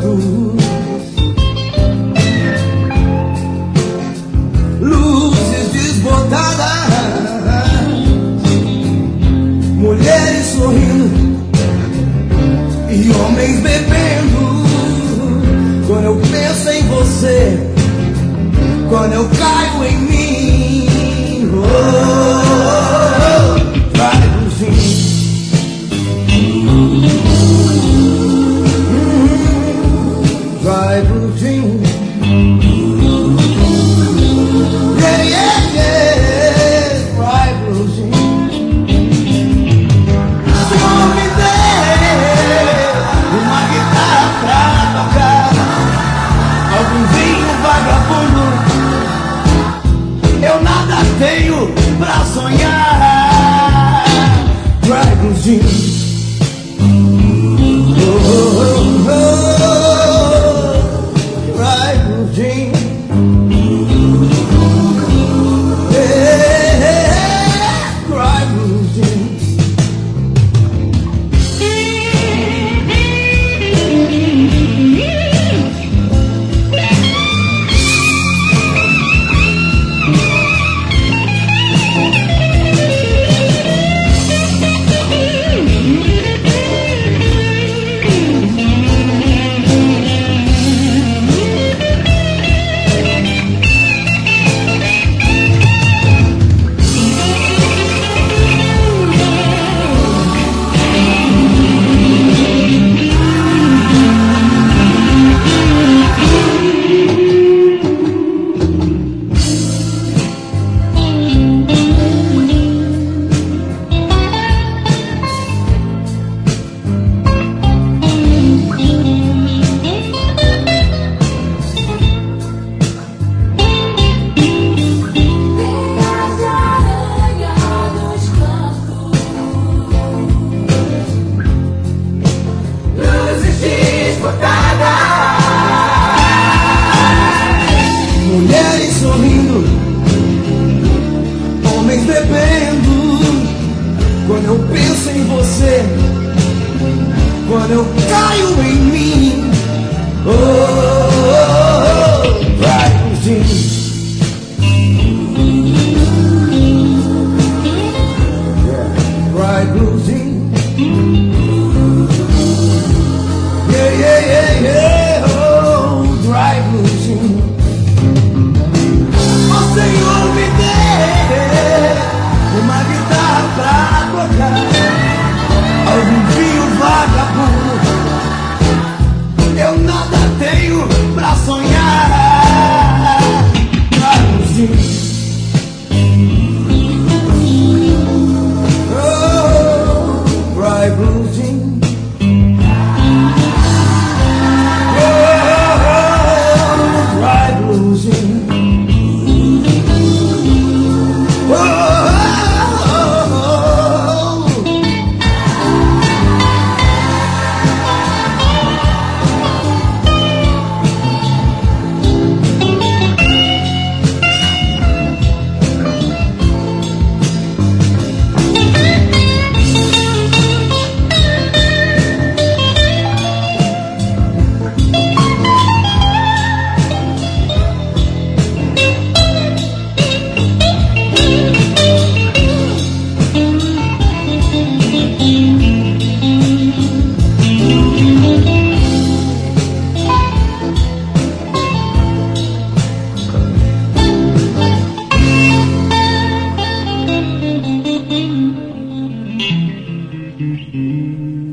cruz. Luzes desbotadas, mulheres sorrindo e homens bebendo. Quando eu penso em você, quando eu caio em mim, oh, vai luzinho. Vai luzinho. Yeah, yeah, yeah. Vai luzinho. Se não me der uma guitarra pra tocar, algum vinho vagabundo, eu nada tenho pra sonhar. Vai luzinho. Mulheres sorrindo, homens bebendo. Quando eu penso em você, quando eu caio em mim, oh, vai luzinho. Vai luzinho. Yeah, yeah, yeah, yeah. Oh, vai luzinho. Senhor, me dê uma guitarra pra tocar, algum vinho vagabundo, eu nada tenho pra sonhar. Vai luzinho. Oh, vai luzinho. Oh, vai luzinho. Mm-hmm.